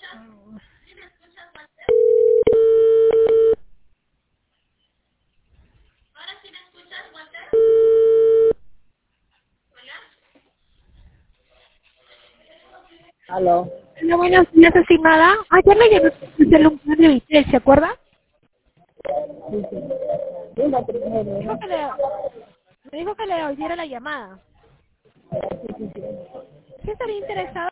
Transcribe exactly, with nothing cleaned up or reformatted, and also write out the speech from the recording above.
Aló. Hola, buenos días, estimada. Ayer le llamé para hacerle un plan de usted, ¿se acuerda? Sí, sí. Diga primero, Dijo ¿no? que le, me dijo que le oyera la llamada. Sí, sí, sí. ¿Sí estaría interesado?